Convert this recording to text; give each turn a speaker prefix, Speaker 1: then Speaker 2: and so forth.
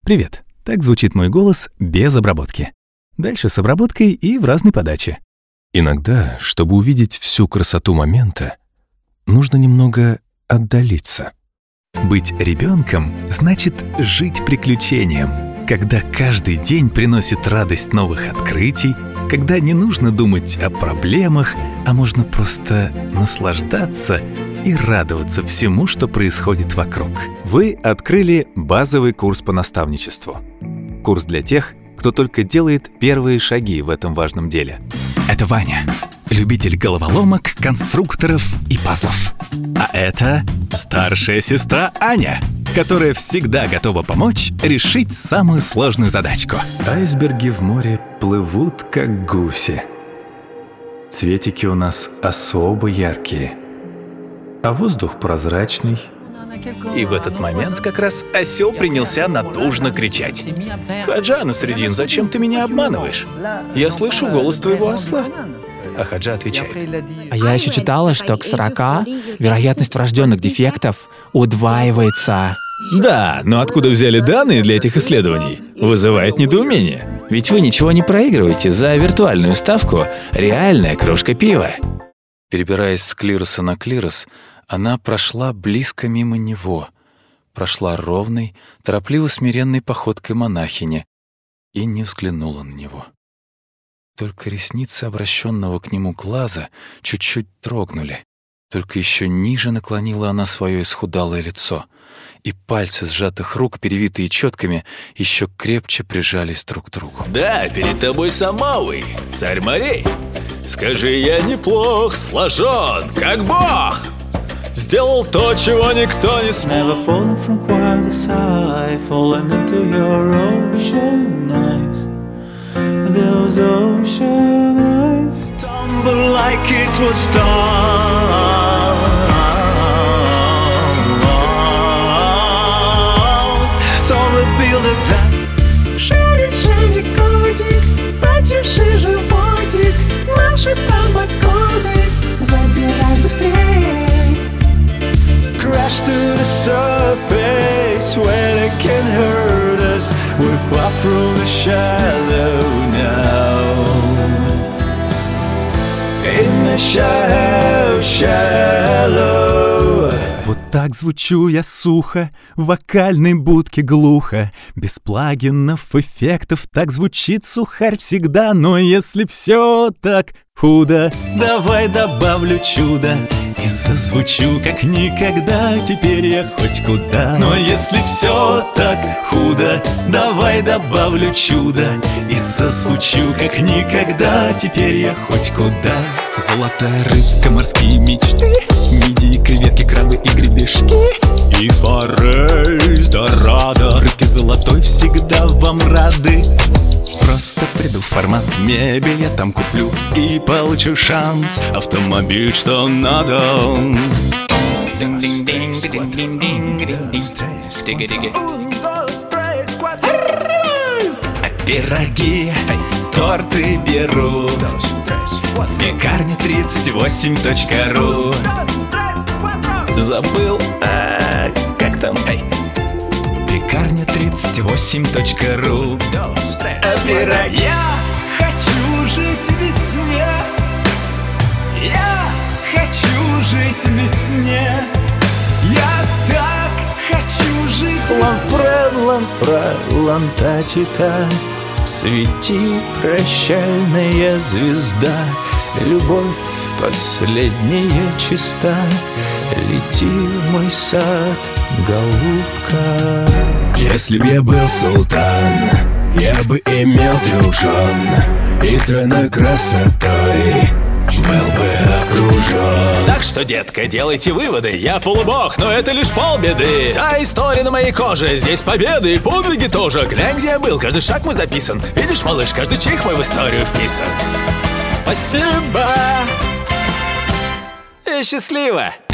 Speaker 1: Привет. Так звучит мой голос без обработки. Дальше с обработкой и в разной подаче.
Speaker 2: Иногда, чтобы увидеть всю красоту момента, нужно немного отдалиться.
Speaker 1: Быть ребенком значит жить приключением, когда каждый день приносит радость новых открытий, когда не нужно думать о проблемах, а можно просто наслаждаться и радоваться всему, что происходит вокруг. Вы открыли базовый курс по наставничеству. Курс для тех, кто только делает первые шаги в этом важном деле. Это Ваня, любитель головоломок, конструкторов и пазлов. А это старшая сестра Аня, которая всегда готова помочь решить самую сложную задачку. Айсберги в море плывут, как гуси. Цветики у нас особо яркие, а воздух прозрачный. И в этот момент как раз осел принялся натужно кричать: «Хаджа Насреддин, зачем ты меня обманываешь? Я слышу голос твоего осла». А Хаджа отвечает:
Speaker 3: А я еще читала, что к 40 вероятность врожденных дефектов удваивается.
Speaker 1: Да, но откуда взяли данные для этих исследований? Вызывает недоумение. Ведь вы ничего не проигрываете за виртуальную ставку «Реальная кружка пива». Перебираясь с клироса на клирос, она прошла близко мимо него, прошла ровной, торопливо-смиренной походкой монахини и не взглянула на него. Только ресницы обращенного к нему глаза чуть-чуть дрогнули, только еще ниже наклонила она свое исхудалое лицо, и пальцы сжатых рук, перевитые четками, еще крепче прижались друг к другу. «Да, перед тобой Самауи, царь морей. Скажи, я неплох сложен, как бог. Сделал то, чего никто не смог.
Speaker 4: Never fallen from quite the side, fallen into your ocean eyes. Those ocean eyes tumble like it was done. Thought we'd build a dam.
Speaker 5: Шарик, шарик, котик, почеши животик, наши промокоды забирай быстрей.
Speaker 4: Crash to the surface where they can hurt us. We're far from the shallow now. In the shallow.
Speaker 1: Вот так звучу я сухо, в вокальной будке глухо, без плагинов, эффектов, так звучит сухарь всегда. Но если все так худо, давай добавлю чудо и зазвучу как никогда, теперь я хоть куда. Но если все так худо, давай добавлю чудо и зазвучу как никогда, теперь я хоть куда. Золотая рыбка, морские мечты, мидии, креветки, крабы и гребешки, и форель с дорадо. Рыбки золотой всегда вам рады. Просто приду в формат мебель, я там куплю и получу шанс. Автомобиль, что надо. А пироги, торты беру в пекарне 38.ru. Забыл, как там? Пекарня 38.ru.
Speaker 4: Я хочу жить в весне. Я хочу жить в весне. Я так хочу жить в весне.
Speaker 6: Ланфре, ланфра, лантатита, свети, прощальная звезда. Любовь последняя чиста. Лети в мой сад, голубка.
Speaker 7: Если б я был султан, я бы имел 3 жен и тройной красотой был бы окружен.
Speaker 1: Так что, детка, делайте выводы. Я полубог, но это лишь полбеды. Вся история на моей коже. Здесь победы и подвиги тоже. Глянь, где я был, каждый шаг мой записан. Видишь, малыш, каждый чих мой в историю вписан. Спасибо и счастливо.